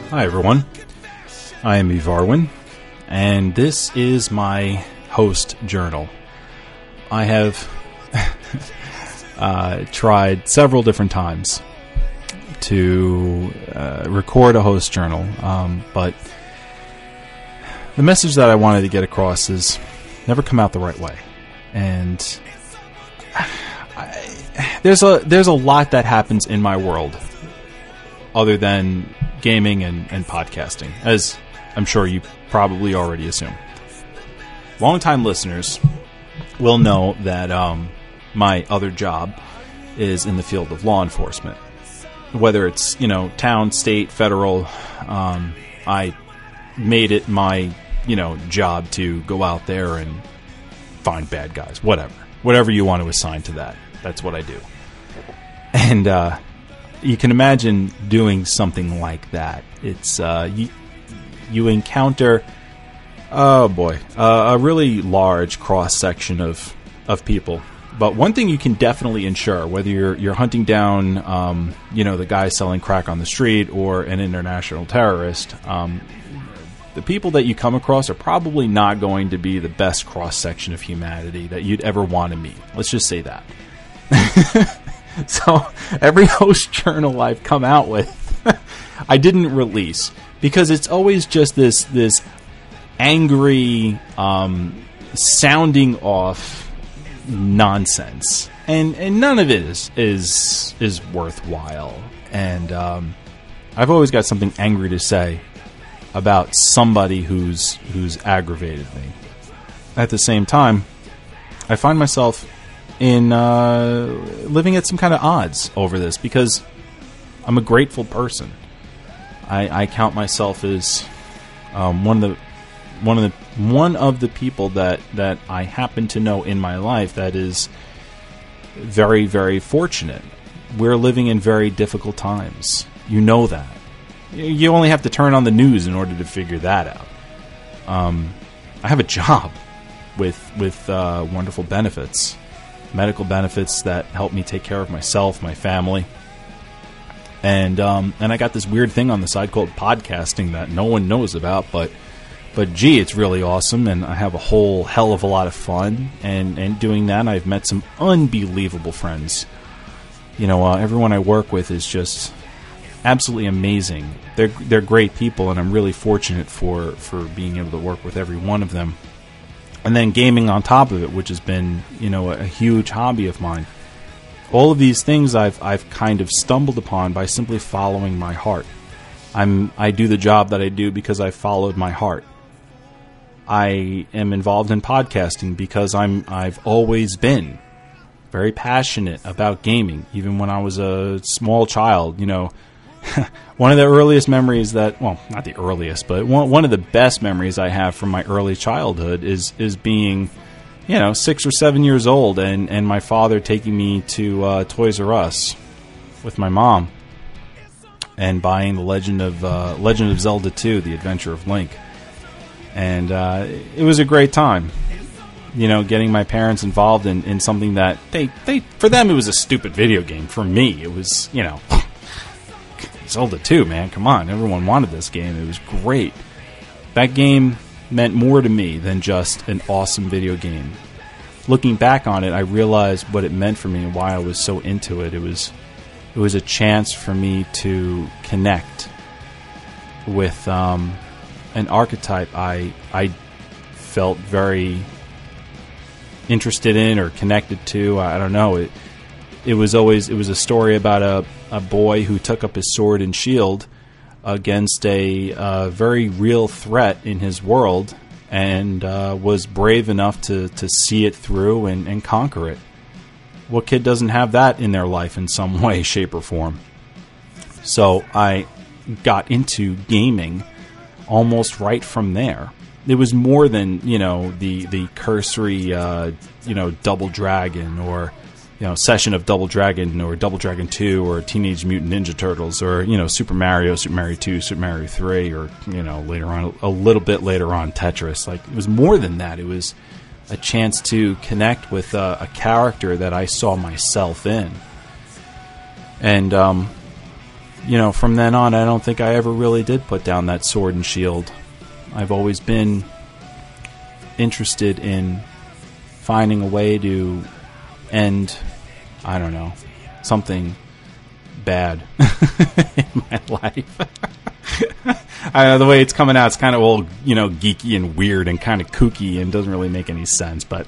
Hi everyone, I am Evarwin, and this is my host journal. I have tried several different times to record a host journal, but the message that I wanted to get across is never come out the right way. And there's a lot that happens in my world other than gaming and podcasting, as I'm sure you probably already assume. Longtime listeners will know that my other job is in the field of law enforcement. Whether it's, town, state, federal, I made it my, job to go out there and find bad guys, whatever you want to assign to that. That's what I do. And you can imagine doing something like that. It's you encounter, a really large cross section of people. But one thing you can definitely ensure, whether you're hunting down, the guy selling crack on the street or an international terrorist, the people that you come across are probably not going to be the best cross section of humanity that you'd ever want to meet. Let's just say that. So every host journal I've come out with, I didn't release because it's always just this angry, sounding off nonsense, and none of it is worthwhile. And I've always got something angry to say about somebody who's aggravated me. At the same time, I find myself in living at some kind of odds over this because I'm a grateful person. I count myself as one of the people that I happen to know in my life that is very, very fortunate. We're living in very difficult times. You know that. You only have to turn on the news in order to figure that out. I have a job with wonderful benefits. Medical benefits that help me take care of myself, my family, and I got this weird thing on the side called podcasting that no one knows about, but gee, it's really awesome, and I have a whole hell of a lot of fun, and doing that, I've met some unbelievable friends. Everyone I work with is just absolutely amazing. They're great people, and I'm really fortunate for being able to work with every one of them. And then gaming on top of it, which has been, a huge hobby of mine. All of these things I've kind of stumbled upon by simply following my heart. I do the job that I do because I followed my heart. I am involved in podcasting because I've always been very passionate about gaming, even when I was a small child. One of the earliest memories not the earliest, but one of the best memories I have from my early childhood is being, 6 or 7 years old and my father taking me to Toys R Us with my mom and buying the Legend of Zelda 2, The Adventure of Link. And it was a great time, getting my parents involved in something that they for them it was a stupid video game. For me, it was, Zelda 2, man, come on. Everyone wanted this game. It was great. That game meant more to me than just an awesome video game. Looking back on it, I realized what it meant for me and why I was so into it. It was a chance for me to connect with an archetype I felt very interested in or connected to. I don't know. It was a story about a boy who took up his sword and shield against a very real threat in his world and was brave enough to see it through and conquer it. What kid doesn't have that in their life in some way, shape, or form? So I got into gaming almost right from there. It was more than, the cursory, Double Dragon or Session of Double Dragon or Double Dragon 2 or Teenage Mutant Ninja Turtles or, Super Mario 2, Super Mario 3 or, later on, a little bit later on, Tetris. Like, it was more than that. It was a chance to connect with a character that I saw myself in. And from then on, I don't think I ever really did put down that sword and shield. I've always been interested in finding a way to end, I don't know, something bad in my life. I know the way it's coming out, it's kind of all, geeky and weird and kind of kooky and doesn't really make any sense, but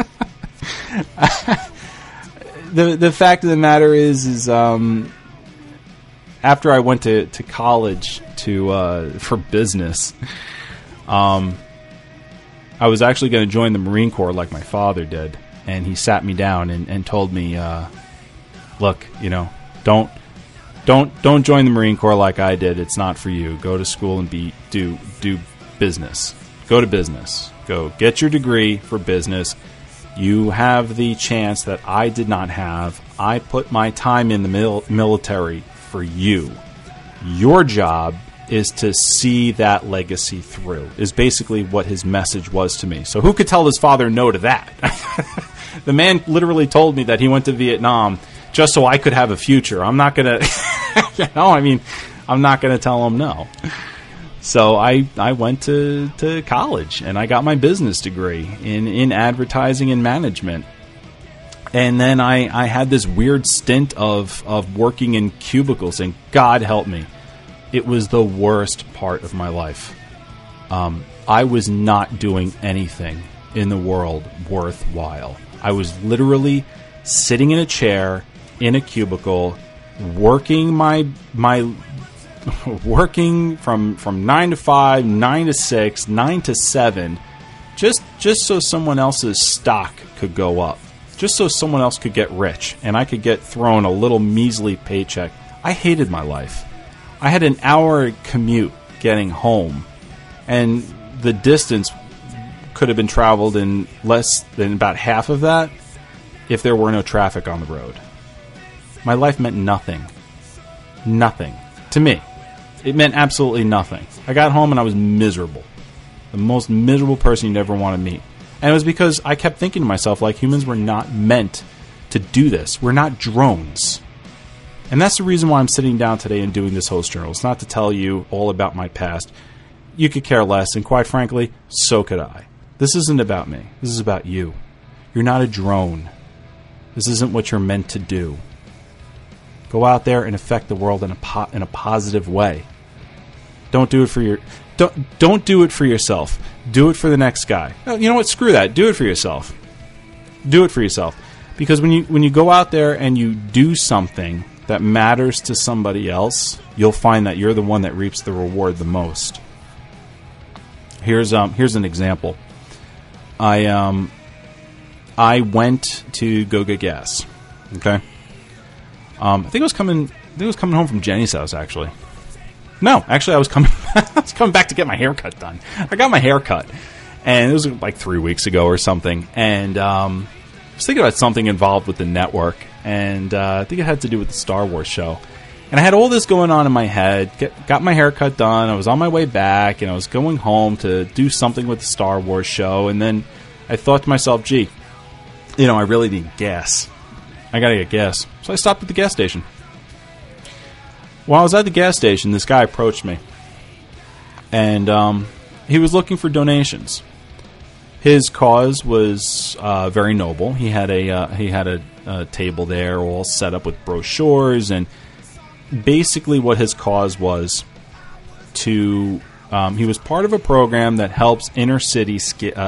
the fact of the matter is after I went to college for business, I was actually going to join the Marine Corps like my father did, and he sat me down and told me, look, don't join the Marine Corps like I did. It's not for you. Go to school and do business. Go to business. Go get your degree for business. You have the chance that I did not have. I put my time in the military for you. Your job is to see that legacy through, is basically what his message was to me. So who could tell his father no to that? The man literally told me that he went to Vietnam just so I could have a future. I'm not going to, I'm not going to tell him no. So I went to college, and I got my business degree in advertising and management. And then I had this weird stint of working in cubicles, and God help me, it was the worst part of my life. I was not doing anything in the world worthwhile. I was literally sitting in a chair in a cubicle, working working from 9 to 5, 9 to 6, 9 to 7, just so someone else's stock could go up, just so someone else could get rich, and I could get thrown a little measly paycheck. I hated my life. I had an hour commute getting home, and the distance could have been traveled in less than about half of that if there were no traffic on the road. My life meant nothing. Nothing. To me. It meant absolutely nothing. I got home and I was miserable. The most miserable person you'd ever want to meet. And it was because I kept thinking to myself, like, humans were not meant to do this. We're not drones. And that's the reason why I'm sitting down today and doing this host journal. It's not to tell you all about my past. You could care less, and quite frankly, so could I. This isn't about me. This is about you. You're not a drone. This isn't what you're meant to do. Go out there and affect the world in a positive way. Don't do it for don't do it for yourself. Do it for the next guy. No, you know what? Screw that. Do it for yourself. Do it for yourself. Because when you go out there and you do something that matters to somebody else, you'll find that you're the one that reaps the reward the most. Here's an example. I went to go get gas. Okay. I think I was coming home from Jenny's house, actually. No, actually, I was coming back to get my haircut done. I got my hair cut, and it was like 3 weeks ago or something. And I was thinking about something involved with the network, and I think it had to do with the Star Wars show. And I had all this going on in my head. Got my haircut done. I was on my way back, and I was going home to do something with the Star Wars show. And then I thought to myself, gee, I really need gas. I gotta get gas. So I stopped at the gas station. While I was at the gas station, this guy approached me. And he was looking for donations. His cause was very noble. He had a table there all set up with brochures, and basically what his cause was to... he was part of a program that helps inner city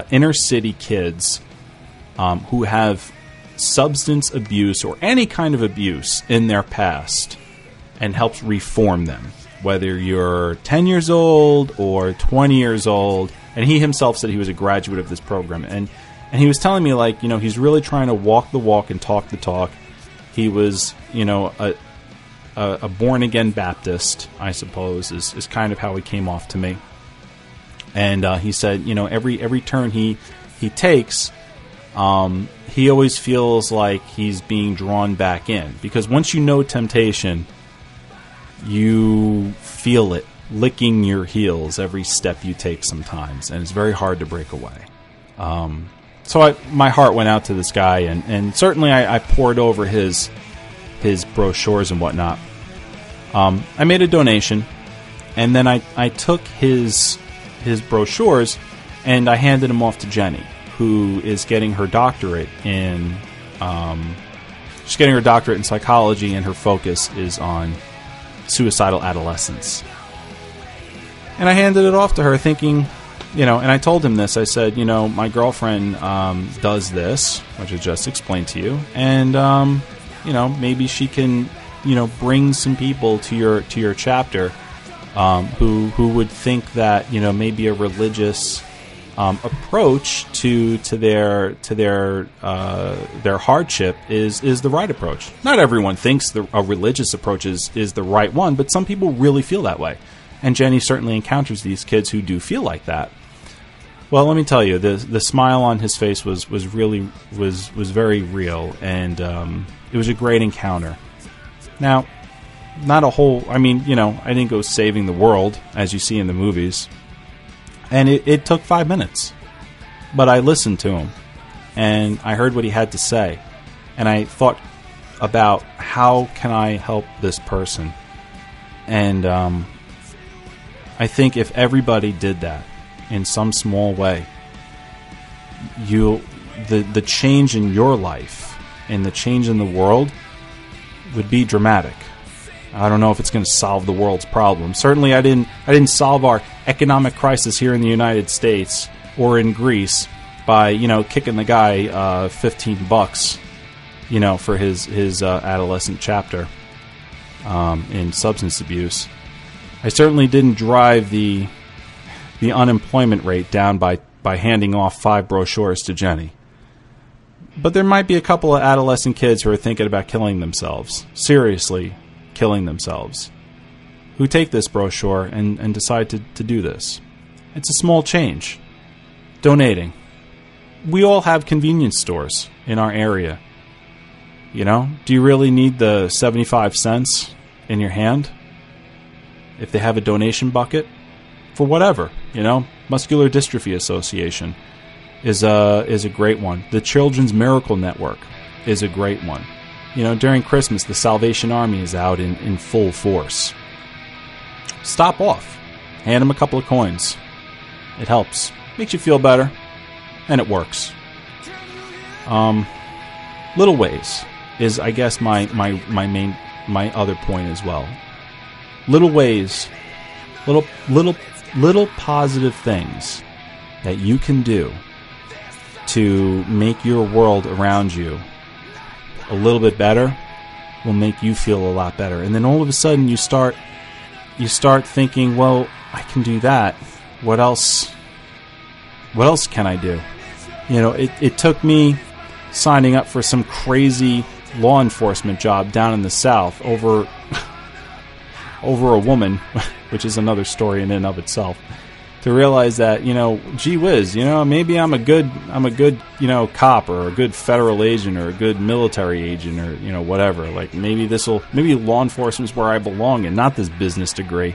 kids who have substance abuse or any kind of abuse in their past, and helps reform them, whether you're 10 years old or 20 years old. And he himself said he was a graduate of this program, and he was telling me, like, he's really trying to walk the walk and talk the talk. He was a born again Baptist, I suppose, is kind of how he came off to me. And he said, every turn he takes, he always feels like he's being drawn back in. Because once you know temptation, you feel it licking your heels every step you take sometimes. And it's very hard to break away. So my heart went out to this guy. And certainly I poured over his brochures and whatnot. I made a donation, and then I took his brochures and I handed them off to Jenny, who is getting her doctorate in she's getting her doctorate in psychology, and her focus is on suicidal adolescents. And I handed it off to her thinking, and I told him this. I said, my girlfriend does this, which I just explained to you, and maybe she can, bring some people to your chapter who would think that maybe a religious approach to their hardship is the right approach. Not everyone thinks a religious approach is the right one, but some people really feel that way. And Jenny certainly encounters these kids who do feel like that. Well, let me tell you, the smile on his face was very real, and it was a great encounter. Now, not a whole. I didn't go saving the world as you see in the movies, and it took 5 minutes, but I listened to him, and I heard what he had to say, and I thought about how can I help this person, and I think if everybody did that in some small way, the change in your life and the change in the world would be dramatic. I don't know if it's going to solve the world's problems. Certainly, I didn't solve our economic crisis here in the United States or in Greece by kicking the guy $15, for his adolescent chapter in substance abuse. I certainly didn't drive the unemployment rate down by handing off 5 brochures to Jenny. But there might be a couple of adolescent kids who are thinking about killing themselves, seriously killing themselves, who take this brochure and decide to do this. It's a small change. Donating. We all have convenience stores in our area. Do you really need the 75 cents in your hand? If they have a donation bucket for whatever, Muscular Dystrophy Association is a great one. The Children's Miracle Network is a great one. During Christmas, the Salvation Army is out in full force. Stop off. Hand them a couple of coins. It helps. Makes you feel better. And it works. Little ways is, I guess, my other point as well. Little ways, little positive things that you can do to make your world around you a little bit better will make you feel a lot better. And then all of a sudden you start thinking, well, I can do that. What else can I do? It took me signing up for some crazy law enforcement job down in the South over a woman, which is another story in and of itself, to realize that, gee whiz, maybe I'm a good, cop or a good federal agent or a good military agent or, whatever. Like maybe law enforcement's where I belong and not this business degree.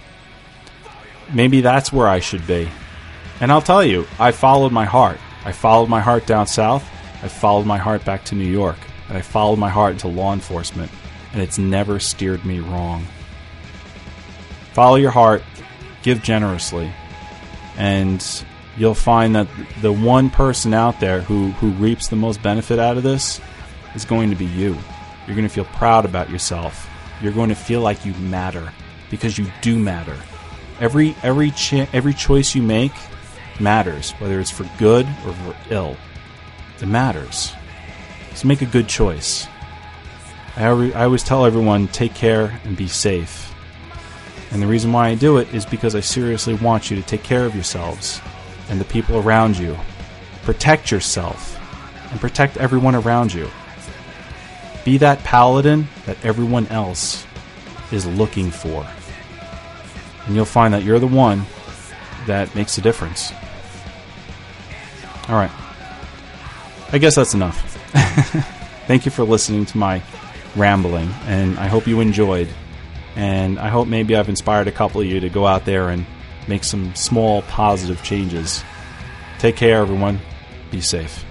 Maybe that's where I should be. And I'll tell you, I followed my heart. I followed my heart down south. I followed my heart back to New York. And I followed my heart into law enforcement. And it's never steered me wrong. Follow your heart, give generously, and you'll find that the one person out there who reaps the most benefit out of this is going to be you. You're going to feel proud about yourself. You're going to feel like you matter, because you do matter. Every choice you make matters, whether it's for good or for ill. It matters. So make a good choice. I always tell everyone, take care and be safe. And the reason why I do it is because I seriously want you to take care of yourselves and the people around you. Protect yourself and protect everyone around you. Be that paladin that everyone else is looking for. And you'll find that you're the one that makes a difference. All right. I guess that's enough. Thank you for listening to my rambling, and I hope you enjoyed. And I hope maybe I've inspired a couple of you to go out there and make some small positive changes. Take care, everyone. Be safe.